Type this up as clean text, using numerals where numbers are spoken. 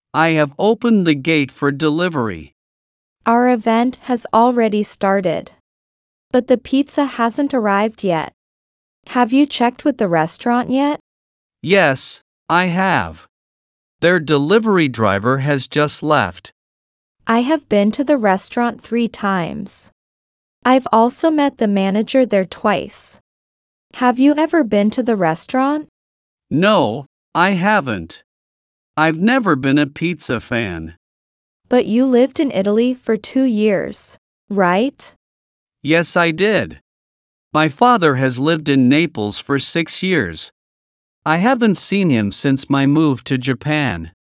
I have opened the gate for delivery. Our event has already started. But the pizza hasn't arrived yet. Have you checked with the restaurant yet? Yes, I have. Their delivery driver has just left. I have been to the restaurant 3 times. I've also met the manager there twice. Have you ever been to the restaurant? No, I haven't. I've never been a pizza fan. But you lived in Italy for 2 years, right? Yes, I did. My father has lived in Naples for 6 years. I haven't seen him since my move to Japan.